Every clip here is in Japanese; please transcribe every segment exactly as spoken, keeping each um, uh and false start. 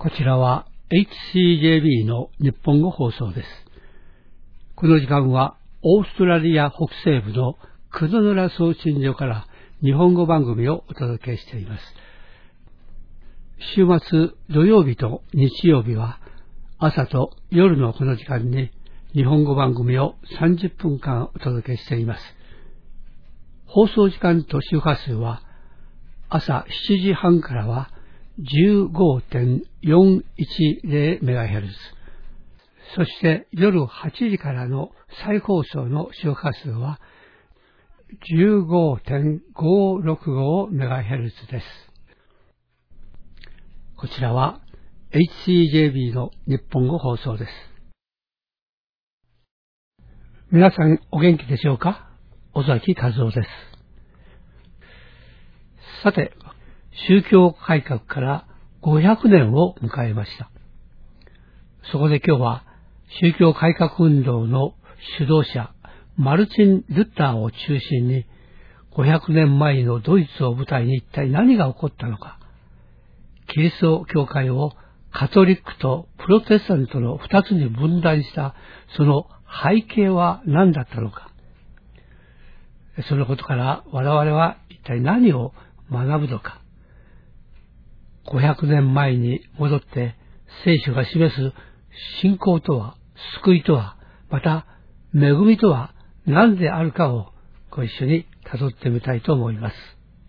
こちらは エイチシージェービー の日本語放送です。この時間はオーストラリア北西部のクドヌラ送信所から日本語番組をお届けしています。週末土曜日と日曜日は朝と夜のこの時間に日本語番組をさんじゅっぷんかんお届けしています。放送時間と周波数は朝しちじはんからは じゅうごてんよんいちゼロメガヘルツ、そして夜はちじからの再放送の周波数は じゅうごてんごろくごメガヘルツ です。こちらは エイチシージェービー の日本語放送です。皆さんお元気でしょうか？尾崎和夫です。さて、宗教改革からごひゃくねんを迎えました。そこで今日は宗教改革運動の主導者マルチン・ルターを中心にごひゃくねんまえのドイツを舞台に一体何が起こったのか、キリスト教会をカトリックとプロテスタントの二つに分断したその背景は何だったのか、そのことから我々は一体何を学ぶのか、ごひゃくねんまえに戻って聖書が示す信仰とは、救いとは、また恵みとは何であるかをご一緒に辿ってみたいと思います。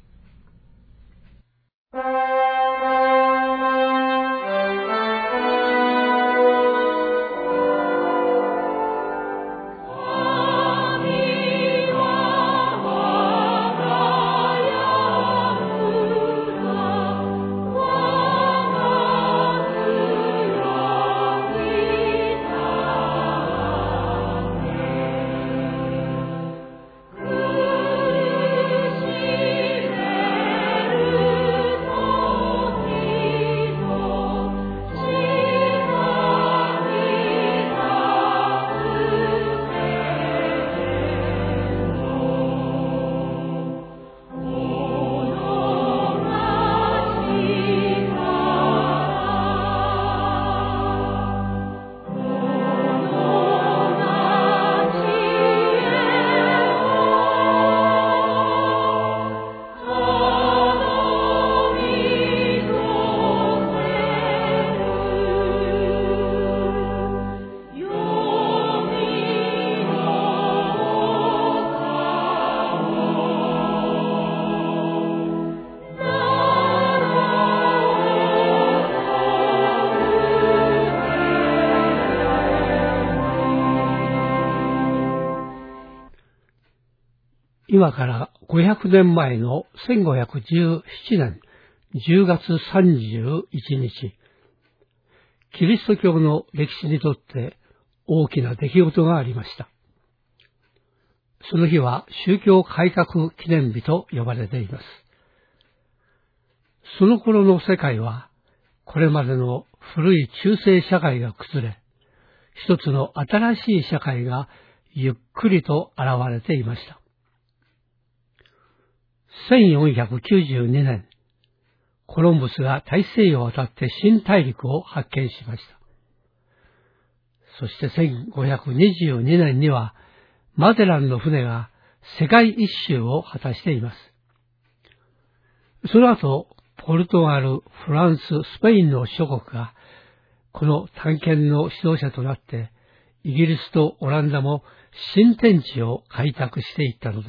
今からごひゃくねんまえのせんごひゃくじゅうななねんじゅうがつさんじゅういちにち、キリスト教の歴史にとって大きな出来事がありました。その日は宗教改革記念日と呼ばれています。その頃の世界はこれまでの古い中世社会が崩れ、一つの新しい社会がゆっくりと現れていました。せんよんひゃくきゅうじゅうにねん、コロンブスが大西洋を渡って新大陸を発見しました。そしてせんごひゃくにじゅうにねんにはマゼランの船が世界一周を果たしています。その後、ポルトガル、フランス、スペインの諸国がこの探検の指導者となって、イギリスとオランダも新天地を開拓していったのです。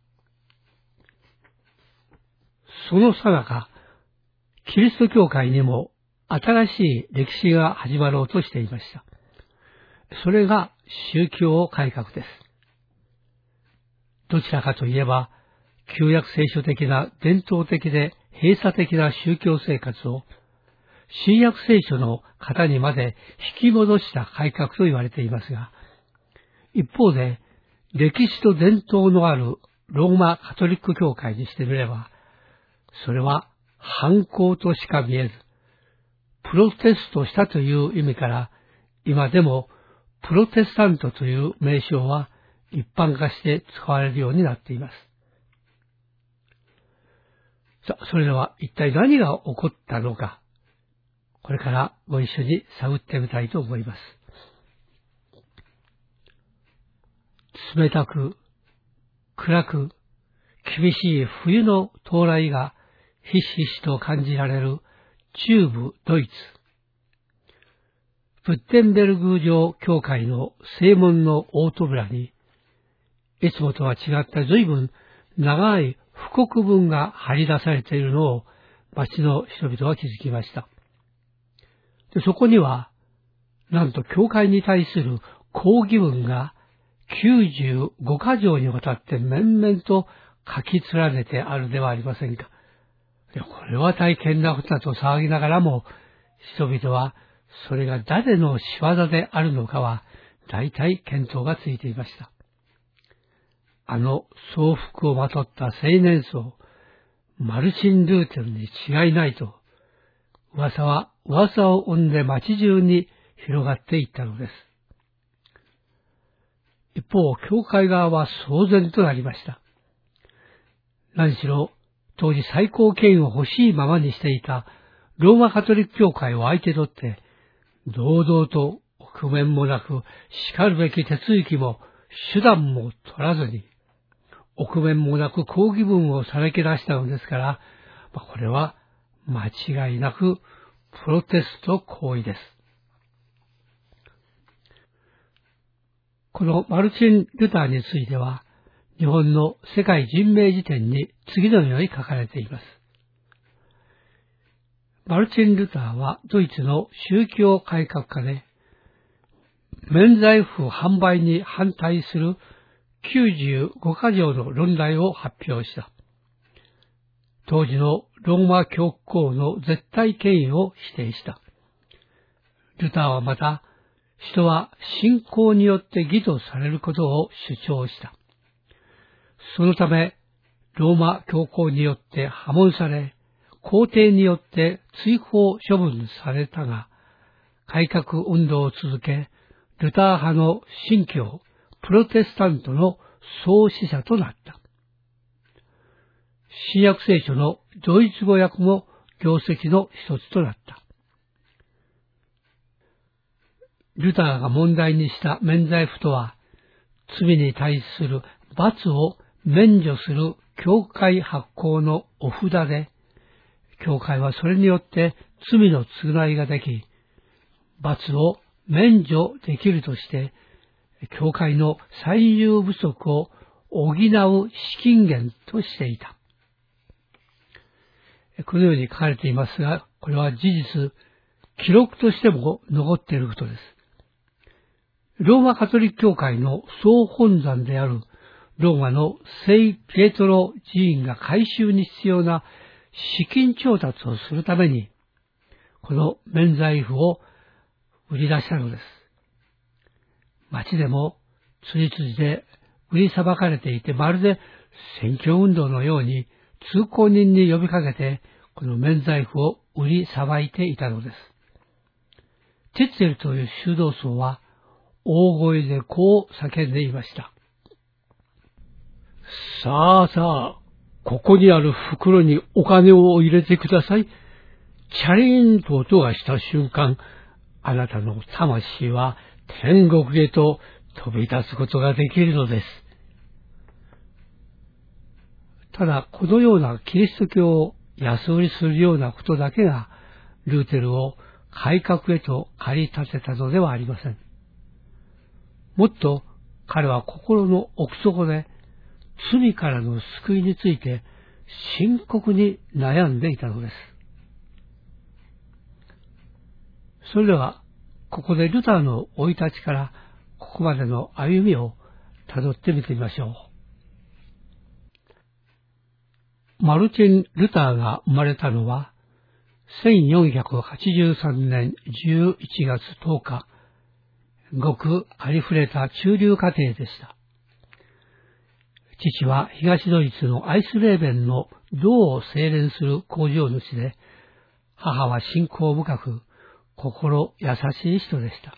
その最中、キリスト教会にも新しい歴史が始まろうとしていました。それが宗教改革です。どちらかといえば、旧約聖書的な伝統的で閉鎖的な宗教生活を新約聖書の型にまで引き戻した改革と言われていますが、一方で歴史と伝統のあるローマカトリック教会にしてみれば、それは反抗としか見えず、プロテストしたという意味から、今でもプロテスタントという名称は一般化して使われるようになっています。さあ、それでは一体何が起こったのか。 これからご一緒に探ってみたいと思います。冷たく、暗く、厳しい冬の到来がひしひしと感じられる中部ドイツ。プッテンベルグ城教会の正門の大扉に、いつもとは違った随分長い布告文が貼り出されているのを町の人々は気づきました。で、そこには、なんと教会に対する抗議文がきゅうじゅうごかじょうにわたって面々と書き連ねてあるではありませんか。で、これは大変なことだと騒ぎながらも、人々はそれが誰の仕業であるのかは大体見当がついていました。あの装服をまとった青年層、マルチン・ルーテルに違いないと、噂は噂を生んで町中に広がっていったのです。一方、教会側は騒然となりました。何しろ、当時最高権威を欲しいままにしていたローマカトリック教会を相手取って、堂々と臆面もなく、叱るべき手続きも手段も取らずに、臆面もなく抗議文をさらけ出したのですから、まあ、これは間違いなくプロテスト行為です。このマルチン・ルターについては、日本の世界人名辞典に次のように書かれています。マルチン・ルターはドイツの宗教改革家で、免罪符販売に反対するきゅうじゅうごかじょうの論題を発表した。当時のローマ教皇の絶対権威を否定した。ルターはまた、人は信仰によって義とされることを主張した。そのため、ローマ教皇によって破門され、皇帝によって追放処分されたが、改革運動を続け、ルター派の新教、プロテスタントの創始者となった。新約聖書のドイツ語訳も業績の一つとなった。ルターが問題にした免罪符とは、罪に対する罰を免除する教会発行のお札で、教会はそれによって罪の償いができ、罰を免除できるとして、教会の最優不足を補う資金源としていた。このように書かれていますが、これは事実、記録としても残っていることです。ローマカトリック教会の総本山であるローマの聖ピエトロ寺院が改修に必要な資金調達をするために、この免罪符を売り出したのです。町でも辻々で売りさばかれていて、まるで選挙運動のように通行人に呼びかけて、この免罪符を売りさばいていたのです。テッツェルという修道僧は大声でこう叫んでいました。さあさあ、ここにある袋にお金を入れてください。チャリーンと音がした瞬間、あなたの魂は天国へと飛び立つことができるのです。ただ、このようなキリスト教を安売りするようなことだけが、ルーテルを改革へと駆り立てたのではありません。もっと彼は心の奥底で罪からの救いについて深刻に悩んでいたのです。それでは、ここでルターの生い立ちからここまでの歩みをたどってみてみましょう。マルチン・ルターが生まれたのはせんよんひゃくはちじゅうさんねんじゅういちがつとおか、ごくありふれた中流家庭でした。父は東ドイツのアイスレーベンの銅を精錬する工場主で、母は信仰深く、心優しい人でした。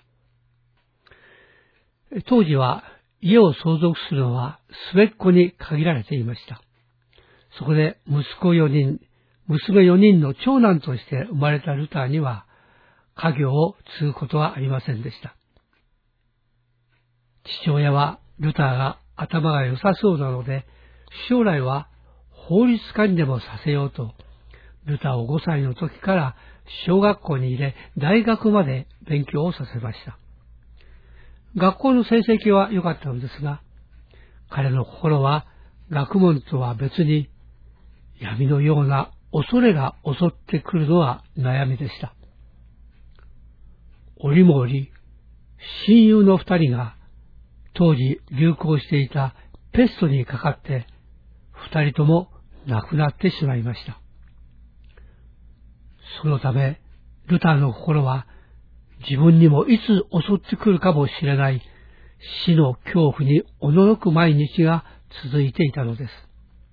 当時は家を相続するのは末っ子に限られていました。そこで息子よにん、娘よにんの長男として生まれたルターには、 家業を継ぐことはありませんでした。父親はルターが頭が良さそうなので、将来は法律家にでもさせようと、ルターをごさいの時から小学校に入れ、大学まで勉強をさせました。学校の成績は良かったのですが、彼の心は学問とは別に闇のような恐れが襲ってくるのは悩みでした。折も折、親友の二人が当時流行していたペストにかかって二人とも亡くなってしまいました。そのためルターの心は自分にもいつ襲ってくるかもしれない死の恐怖におののく毎日が続いていたのです。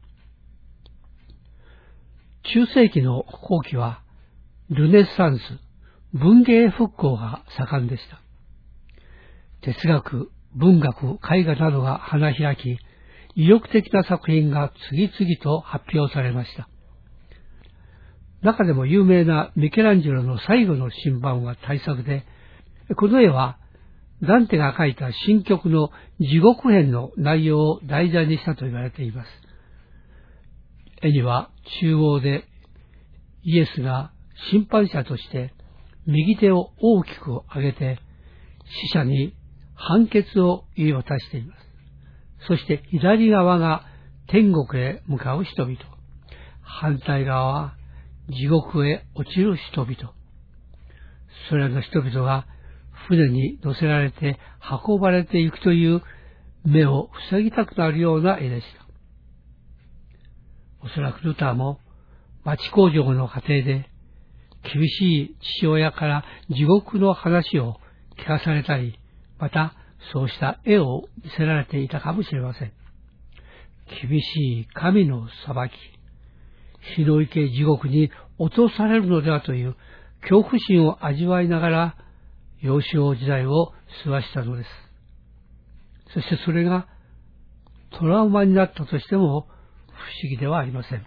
中世紀の後期はルネサンス、文芸復興が盛んでした。哲学、文学、絵画などが花開き、意欲的な作品が次々と発表されました。中でも有名なミケランジェロの最後の審判は大作で、この絵はダンテが描いた新曲の地獄編の内容を題材にしたと言われています。絵には中央でイエスが審判者として右手を大きく上げて死者に判決を言い渡しています。そして左側が天国へ向かう人々、反対側は地獄へ落ちる人々。それらの人々が船に乗せられて運ばれていくという目を塞ぎたくなるような絵でした。おそらくルターも町工場の家庭で厳しい父親から地獄の話を聞かされたり、またそうした絵を見せられていたかもしれません。厳しい神の裁き、火の池地獄に落とされるのではという恐怖心を味わいながら幼少時代を過ごしたのです。そしてそれがトラウマになったとしても不思議ではありません。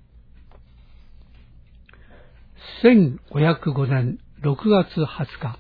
せんごひゃくごねんろくがつはつか、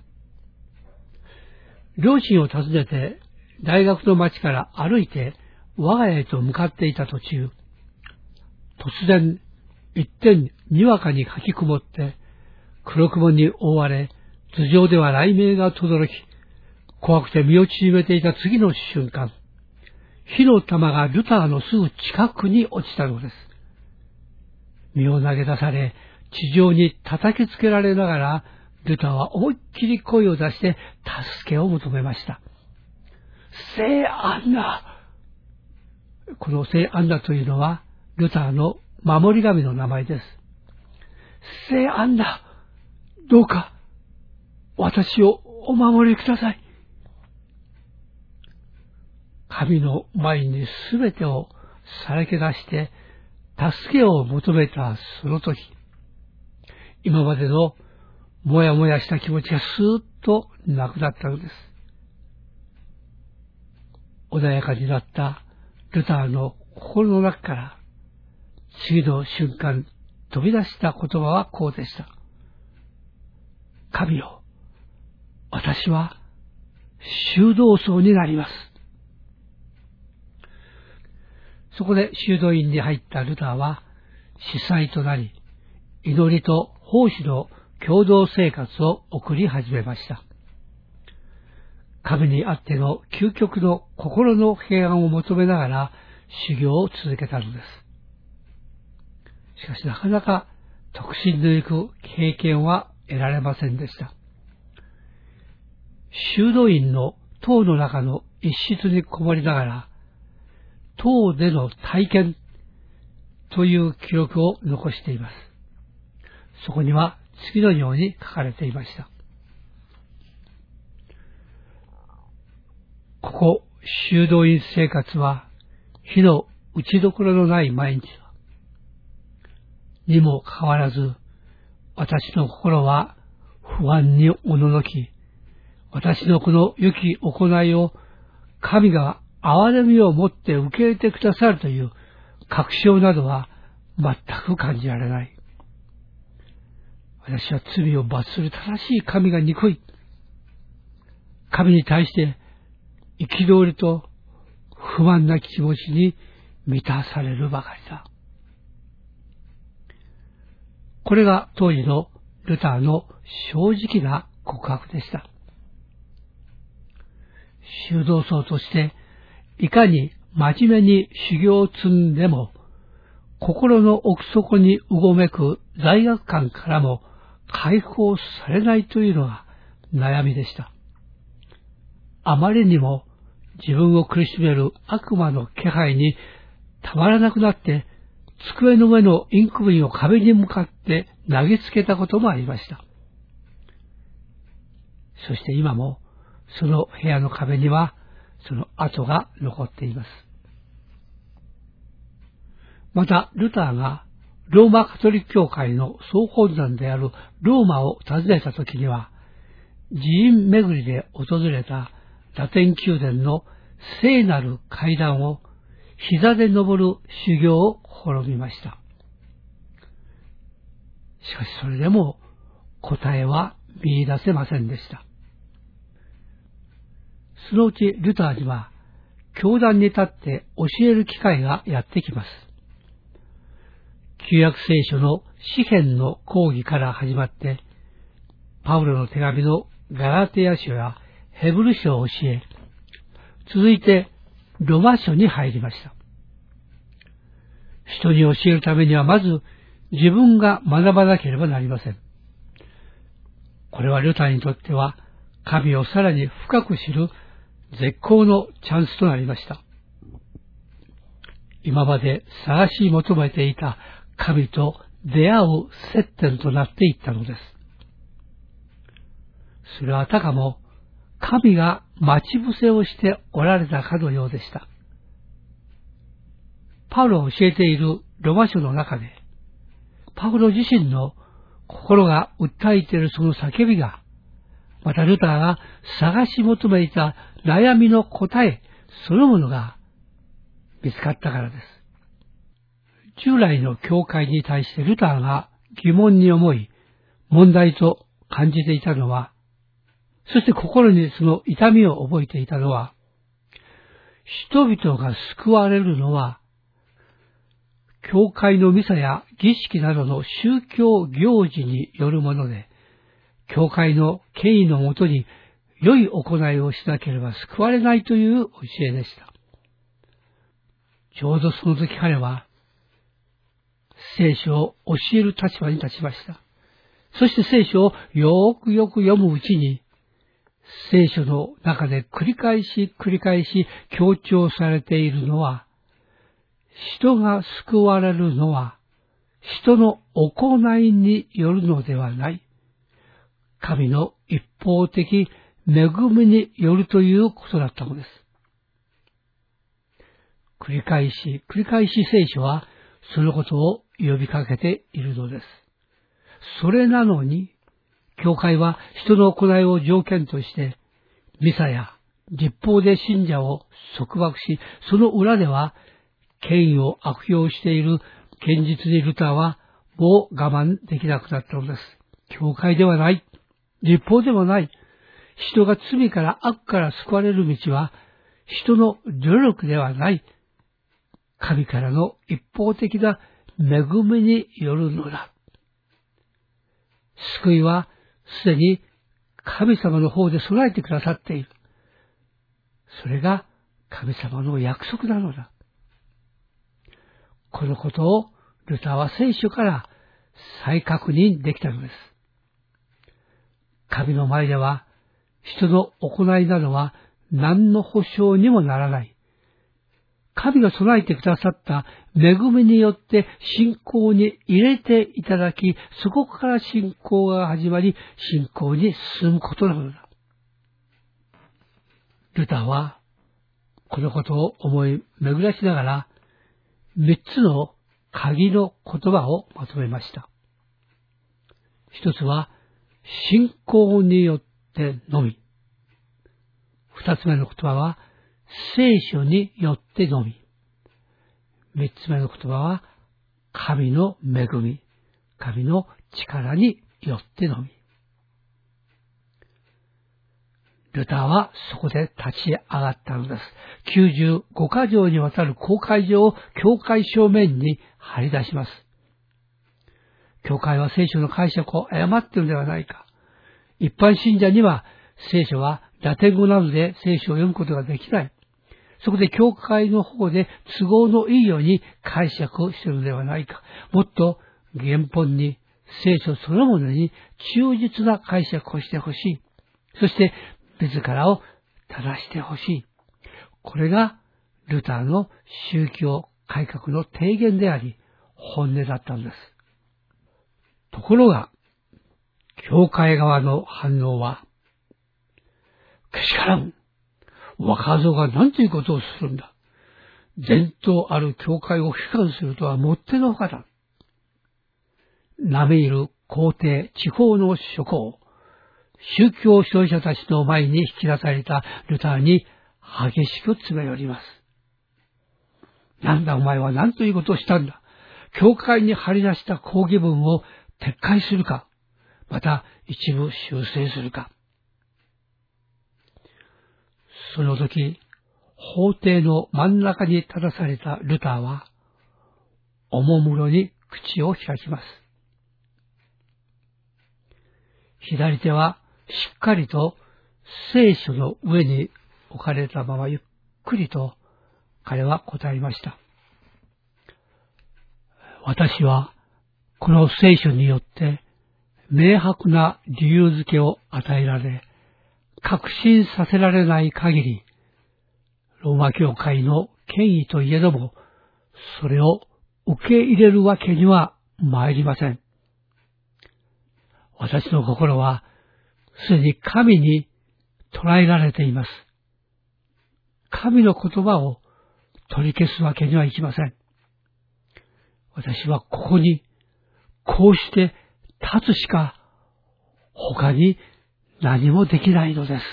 両親を訪ねて大学の町から歩いて我が家へと向かっていた途中、突然一点にわかにかき曇って黒雲に覆われ、頭上では雷鳴が轟き、怖くて身を縮めていた次の瞬間、火の玉がルターのすぐ近くに落ちたのです。身を投げ出され、地上に叩きつけられながら、ルターは思いっきり声を出して助けを求めました。聖アンナ。この聖アンナというのは、ルターの守り神の名前です。聖アンナ、どうか、私をお守りください。神の前にすべてをさらけ出して、助けを求めたその時、今までのもやもやした気持ちがスーッとなくなったのです。穏やかになったルターの心の中から、次の瞬間飛び出した言葉はこうでした。神よ、私は修道僧になります。そこで修道院に入ったルターは司祭となり、祈りと奉仕の共同生活を送り始めました。神にあっての究極の心の平安を求めながら修行を続けたのです。しかしなかなか特進の行く経験は得られませんでした。修道院の塔の中の一室にこもりながら、塔での体験という記録を残しています。そこには次のように書かれていました。ここ修道院生活は火の打ちどころのない毎日だ。にもかかわらず、私の心は不安におののき、私のこの良き行いを神が憐れみを持って受け入れてくださるという確証などは全く感じられない。 私は罪を罰する正しい神が憎い。神に対して憤りと不満な気持ちに満たされるばかりだ。これが当時のルターの正直な告白でした。修道僧としていかに真面目に修行を積んでも、心の奥底にうごめく罪悪感からも解放されないというのが悩みでした。あまりにも自分を苦しめる悪魔の気配にたまらなくなって、机の上のインク瓶を壁に向かって投げつけたこともありました。そして今もその部屋の壁にはその跡が残っています。また、ルターがローマカトリック教会の総本山であるローマを訪ねた時には、寺院巡りで訪れたラテン宮殿の聖なる階段を膝で登る修行を試みました。しかしそれでも答えは見出せませんでした。そのうちルターには教壇に立って教える機会がやってきます。旧約聖書の詩篇の講義から始まって、パウロの手紙のガラテヤ書やヘブル書を教え、続いてロマ書に入りました。人に教えるためにはまず自分が学ばなければなりません。これはルターにとっては神をさらに深く知る絶好のチャンスとなりました。今まで探し求めていた神と出会う接点となっていったのです。それはあたかも神が待ち伏せをしておられたかのようでした。パウロが教えているロマ書の中で、パウロ自身の心が訴えているその叫びが、またルターが探し求めていた悩みの答えそのものが見つかったからです。従来の教会に対してルターが疑問に思い、問題と感じていたのは、そして心にその痛みを覚えていたのは、人々が救われるのは、教会のミサや儀式などの宗教行事によるもので、教会の権威のもとに良い行いをしなければ救われないという教えでした。ちょうどその時彼は、聖書を教える立場に立ちました。そして聖書をよくよく読むうちに、聖書の中で繰り返し繰り返し強調されているのは、人が救われるのは、人の行いによるのではない。神の一方的恵みによるということだったのです。繰り返し繰り返し聖書はそのことを呼びかけているのです。それなのに、教会は人の行いを条件として、ミサや律法で信者を束縛し、その裏では権威を悪用している現実にルターはもう我慢できなくなったのです。教会ではない。律法でもない。人が罪から悪から救われる道は人の努力ではない。神からの一方的な恵みによるのだ。救いはすでに神様の方で備えてくださっている。それが神様の約束なのだ。このことをルターは聖書から再確認できたのです。神の前では人の行いなどは何の保証にもならない。神が備えてくださった恵みによって信仰に入れていただき、そこから信仰が始まり、信仰に進むことなのだ。ルターはこのことを思い巡らしながら、三つの鍵の言葉をまとめました。一つは、信仰によってのみ。二つ目の言葉は、聖書によってのみ。三つ目の言葉は、神の恵み、神の力によってのみ。ルターはそこで立ち上がったのです。きゅうじゅうごか条にわたる公開状を教会正面に張り出します。教会は聖書の解釈を誤っているのではないか。一般信者には聖書はラテン語などで聖書を読むことができない。そこで教会の方で都合のいいように解釈をしているのではないか。もっと原本に聖書そのものに忠実な解釈をしてほしい。そして自らを正してほしい。これがルターの宗教改革の提言であり、本音だったんです。ところが、教会側の反応は、けしからん。若造が何ということをするんだ。伝統ある教会を批判するとはもってのほかだ。なめいる皇帝、地方の諸侯、宗教指導者たちの前に引き出されたルターに激しく詰め寄ります。なんだお前は何ということをしたんだ。教会に張り出した抗議文を撤回するか、また一部修正するか。その時、法廷の真ん中に立たされたルターは、おもむろに口を開きます。左手はしっかりと聖書の上に置かれたままゆっくりと彼は答えました。私はこの聖書によって明白な理由付けを与えられ、確信させられない限り、ローマ教会の権威といえども、それを受け入れるわけには参りません。私の心はすでに神に捉えられています。神の言葉を取り消すわけにはいきません。私はここにこうして立つしか他に何もできないのです。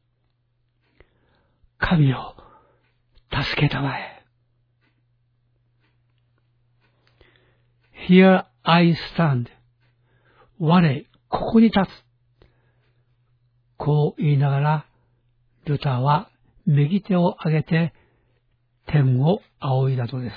神を助けたまえ。Here I stand. 我、ここに立つ。こう言いながら、ルターは右手を上げて天を仰いだのです。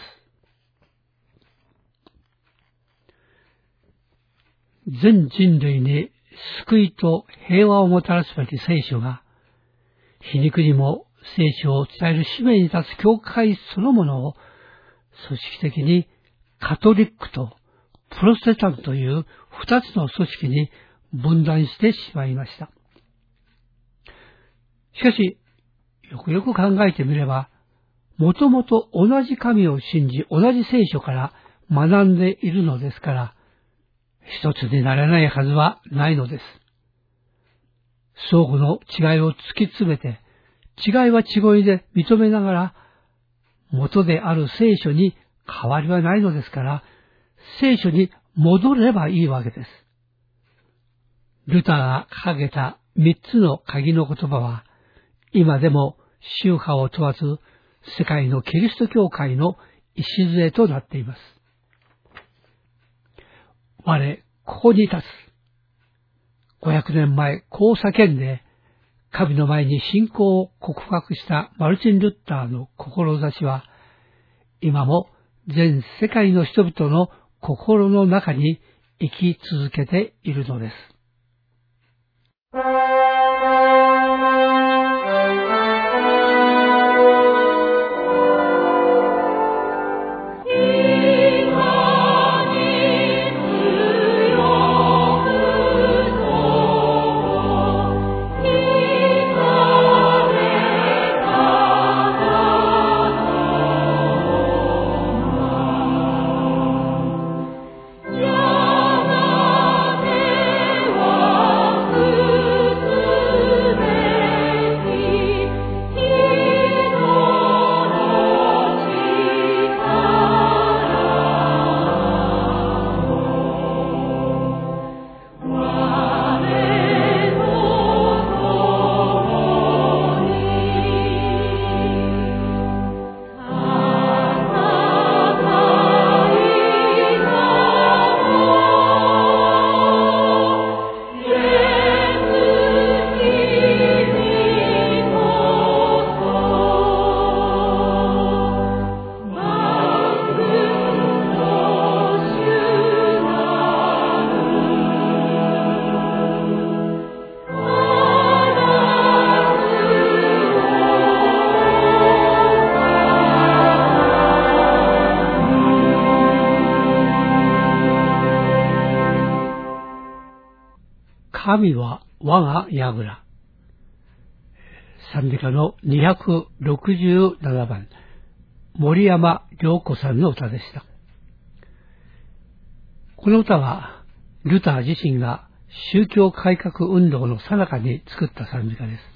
全人類に救いと平和をもたらすべき聖書が、皮肉にも聖書を伝える使命に立つ教会そのものを組織的にカトリックとプロテスタントという二つの組織に分断してしまいました。しかし、よくよく考えてみれば、もともと同じ神を信じ、同じ聖書から学んでいるのですから、一つになれないはずはないのです。相互の違いを突き詰めて、違いは違いで認めながら、元である聖書に変わりはないのですから、聖書に戻ればいいわけです。ルターが掲げた三つの鍵の言葉は、今でも宗派を問わず、世界のキリスト教会の礎となっています。我、ここに立つ。ごひゃくねんまえ、こう叫んで、神の前に信仰を告白したマルチン・ルッターの志は、今も全世界の人々の心の中に生き続けているのです。 神は我が櫓。賛美歌のにひゃくろくじゅうななばん、森山良子さんの歌でした。この歌は、ルター自身が宗教改革運動の最中に作った賛美歌です。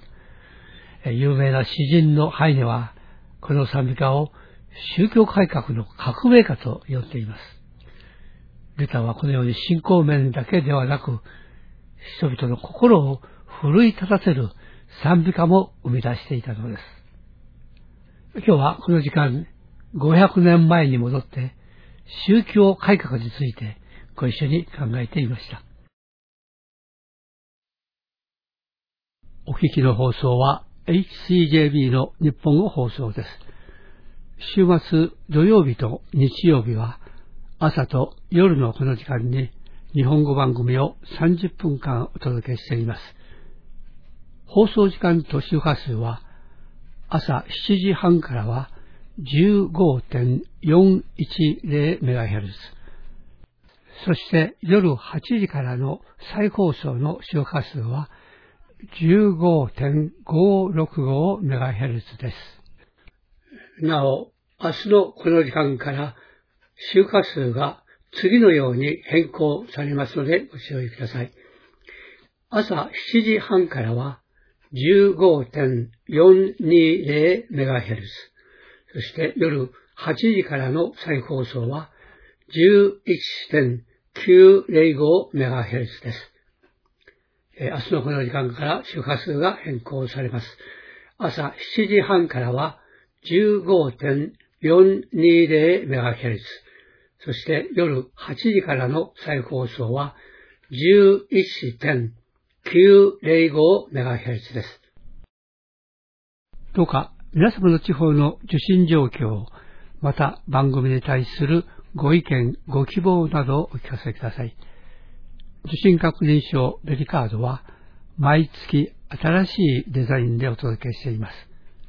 有名な詩人のハイネは、この賛美歌を宗教改革の革命歌と呼んでいます。ルターはこのように信仰面だけではなく、人々の心を奮い立たせる賛美歌も生み出していたのです。今日はこの時間、ごひゃくねんまえに戻って、宗教改革についてご一緒に考えていました。お聞きの放送は エイチシージェービー の日本語放送です。週末土曜日と日曜日は朝と夜のこの時間に日本語番組をさんじゅっぷんかんお届けしています。放送時間と周波数は朝しちじはんからは じゅうごてんよんいちゼロメガヘルツ、そして夜はちじからの再放送の周波数は じゅうごてんごろくごメガヘルツ です。なお、明日のこの時間から周波数が次のように変更されますのでご注意ください。朝しちじはんからは じゅうごてんよんにゼロメガヘルツ、そして夜はちじからの再放送は じゅういちてんきゅうゼロごメガヘルツ です。明日のこの時間から周波数が変更されます。朝しちじはんからは じゅうごてんよんにゼロメガヘルツ、そして夜はちじからの再放送は じゅういちてんきゅうゼロごメガヘルツ です。どうか皆様の地方の受信状況、また番組に対するご意見、ご希望などをお聞かせください。受信確認証ベリカードは毎月新しいデザインでお届けしています。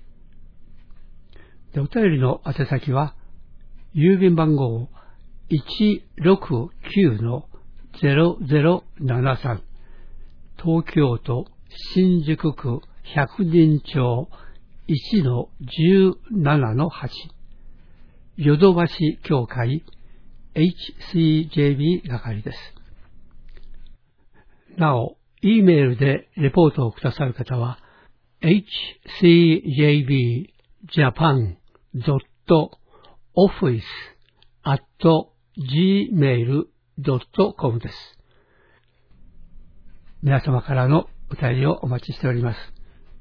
でお便りの宛先は郵便番号 いちろくきゅうのゼロゼロななさん、東京都新宿区百人町 いちのじゅうななのはち、ヨドバシ協会 エイチシージェービー 係です。なお、E メールでレポートをくださる方は エイチシージェービージャパンドットオフィスアットジーメールドットコム です。皆様からのお便りをお待ちしております。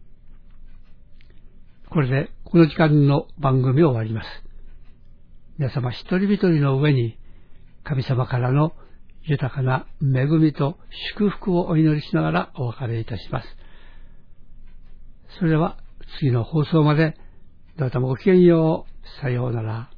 これでこの時間の番組を終わります。皆様一人一人の上に神様からの豊かな恵みと祝福をお祈りしながらお別れいたします。それでは次の放送までどうぞごきげんよう。さようなら。